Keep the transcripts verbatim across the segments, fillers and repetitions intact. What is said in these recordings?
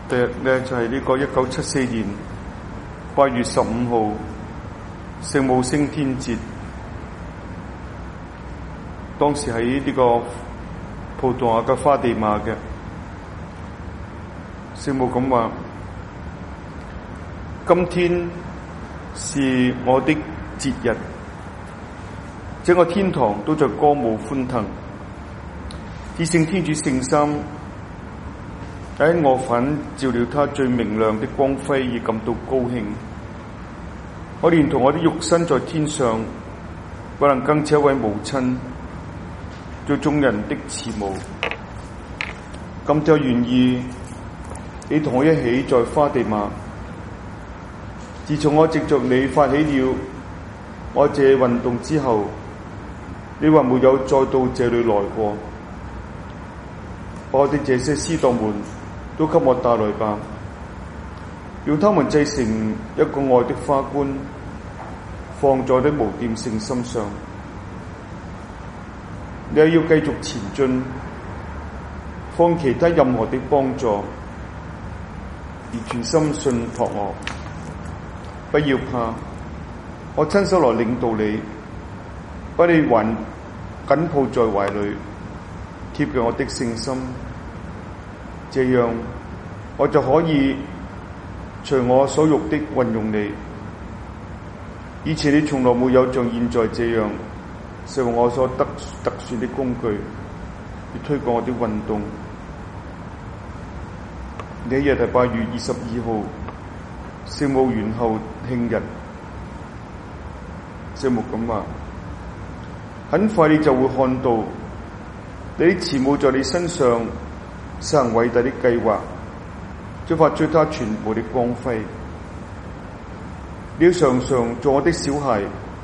第日咧就係呢個一九七四年八月十五號聖母升天節。當時喺呢個葡萄牙嘅花地瑪嘅聖母咁話：今天是我的節日，整個天堂都在歌舞歡騰。至聖天主聖三喺我反照了他最明亮的光輝，而感到高興。我連同我的肉身在天上，不能更似一位母親，做眾人的慈母。今天我願意你同我一起在花地瑪。自從我藉着你發起了我這運動之後，你還沒有再到這裏來過。把我的這些師鐸們都給我帶來吧，用他們製成一個愛的花冠，放在我的無玷聖心上。你也要繼續前進，放其他任何的幫助，而全心信託我。不要怕，我親手來領導你，把你還緊抱在懷裏，貼近我的聖心。這樣我就可以隨我所欲的運用你。以前你從來沒有像現在這樣成為我所特特殊的工具，去推廣我的運動。呢一日係八月二十二號，聖母元後慶日。聖母咁話：很快你就會看到你的慈母在你身上實行偉大的計劃，將發出他全部的光輝。你要常常做我的小孩，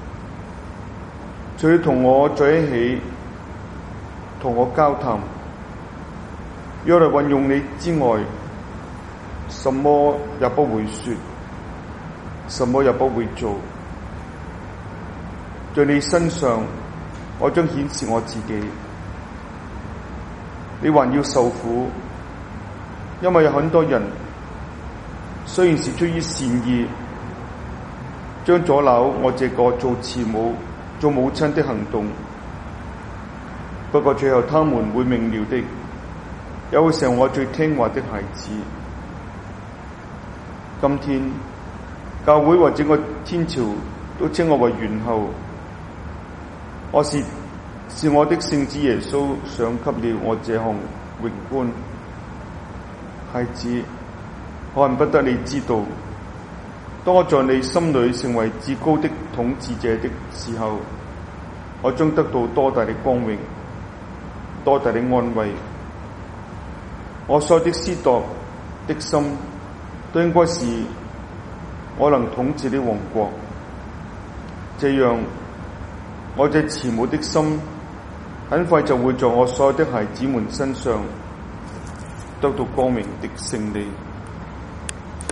除了同我在一起，同我交談，要來運用你之外，什麼也不會說，什麼也不會做。在你身上，我將顯示我自己。你還要受苦，因為有很多人雖然是出於善意，將阻撓我這個做慈母、做母親的行動，不過最後他們會明了的，也會成為我最聽話的孩子。今天教會或整個天朝都稱我為元后，我是是我的聖子耶穌賞給了我這項榮冠。孩子，我恨不得你知道，當我在你心裏成為至高的統治者的時候，我將得到多大的光榮，多大的安慰。我所有的師鐸的心都應該是我能統治的王國，這樣我這慈母的心很快就會在我所有的孩子們身上得到光明的勝利。